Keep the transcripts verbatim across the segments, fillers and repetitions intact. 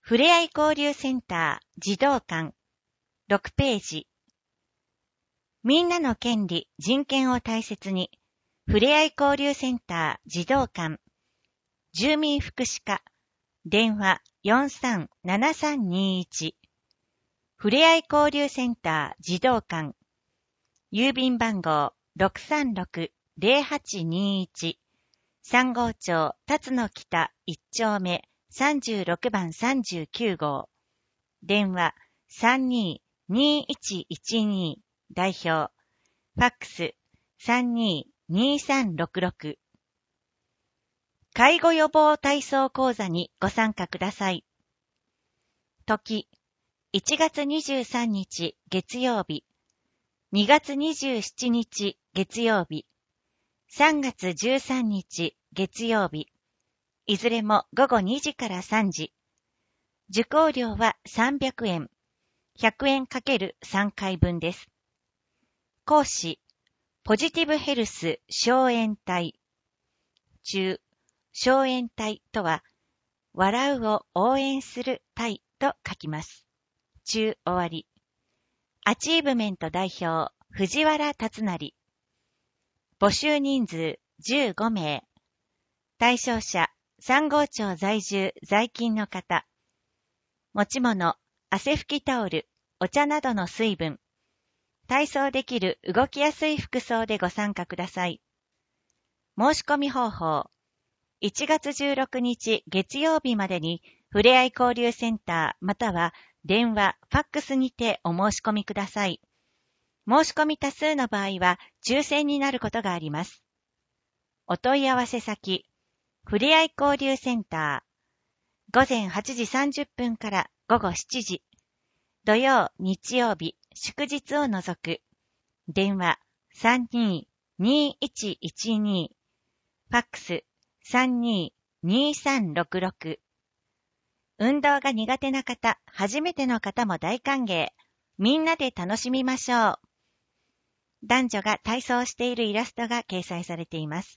ふれあい交流センター児童館ろくページ。みんなの権利・人権を大切にふれあい交流センター児童館住民福祉課電話 よんさんななさんにいち ふれあい交流センター児童館郵便番号 ろくさんろくゼロはちにいち さん号町辰野北いち丁目さんじゅうろくばんさんじゅうきゅう号電話 さんにーにーいちいちに 代表ファックス さんにーにーさんろくろく 介護予防体操講座にご参加ください。時いちがつにじゅうさんにち月曜日にがつにじゅうしちにち月曜日さんがつじゅうさんにち月曜日いずれもごごにじからさんじ受講料はさんびゃくえんひゃくえんかけるさんかいぶんです。講師ポジティブヘルス小園隊中小園隊とは笑うを応援する隊と書きます。中終わりアチーブメント代表藤原達成募集人数じゅうごめい対象者さん号町在住在勤の方持ち物汗拭きタオルお茶などの水分体操できる動きやすい服装でご参加ください。申し込み方法いちがつじゅうろくにち月曜日までにふれあい交流センターまたは電話、ファックスにてお申し込みください。申し込み多数の場合は抽選になることがあります。お問い合わせ先ふれあい交流センターごぜんはちじさんじゅっぷんからごごしちじ土曜、日曜日、祝日を除く電話 さんにーにーいちいちに ファックス さんにーにーさんろくろく運動が苦手な方、初めての方も大歓迎。みんなで楽しみましょう。男女が体操しているイラストが掲載されています。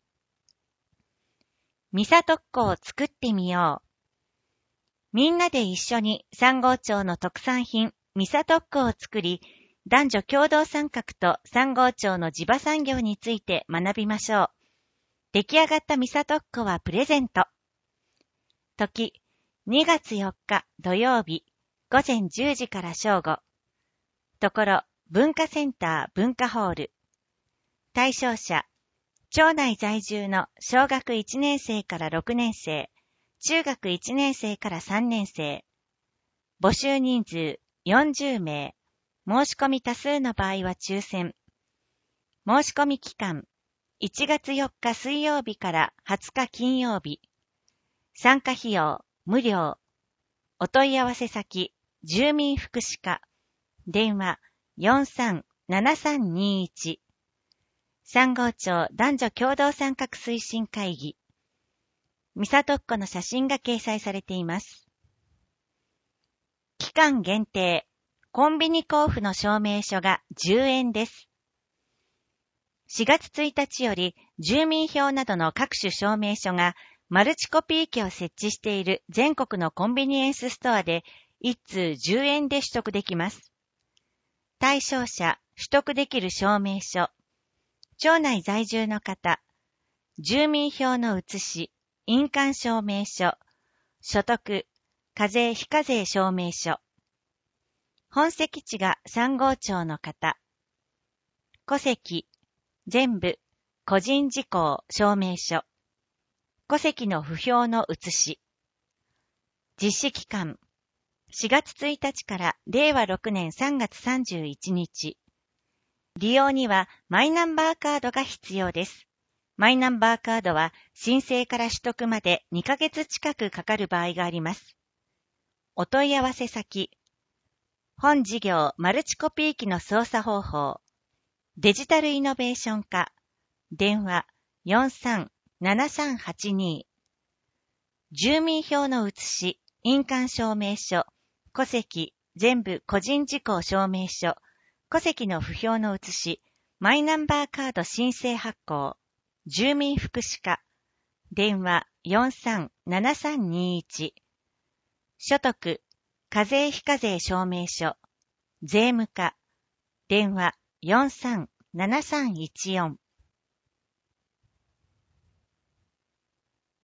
ミサ特攻を作ってみよう。みんなで一緒にさん号町の特産品ミサ特攻を作り、男女共同参画とさん号町の地場産業について学びましょう。出来上がったミサ特攻はプレゼント。時にがつよっか土曜日ごぜんじゅうじから正午。ところ文化センター文化ホール。対象者町内在住の小学いちねんせいからろくねんせい、中学いちねんせいからさんねんせい。募集人数よんじゅうめい。申し込み多数の場合は抽選。申し込み期間いちがつよっか水曜日からはつか金曜日。参加費用無料。お問い合わせ先住民福祉課電話 よんさんななさんにいち さん号町男女共同参画推進会議ミサ特攻の写真が掲載されています。期間限定コンビニ交付の証明書がじゅうえんです。しがつついたちより住民票などの各種証明書がマルチコピー機を設置している全国のコンビニエンスストアでいちつうじゅうえんで取得できます。対象者、取得できる証明書、町内在住の方、住民票の写し、印鑑証明書、所得、課税非課税証明書。本籍地がさん号町の方、戸籍、全部、個人事項証明書、戸籍の不評の写し。実施期間、しがつついたちかられいわろくねんさんがつさんじゅういちにち。利用にはマイナンバーカードが必要です。マイナンバーカードは申請から取得までにかげつ近くかかる場合があります。お問い合わせ先、本事業マルチコピー機の操作方法、デジタルイノベーション課、電話 よんさんななさんはちに 住民票の写し、印鑑証明書、戸籍、全部個人事項証明書、戸籍の不評の写し、マイナンバーカード申請発行、住民福祉課、電話 よんさんななさんにいち所得、課税非課税証明書、税務課、電話 よんさんななさんいちよん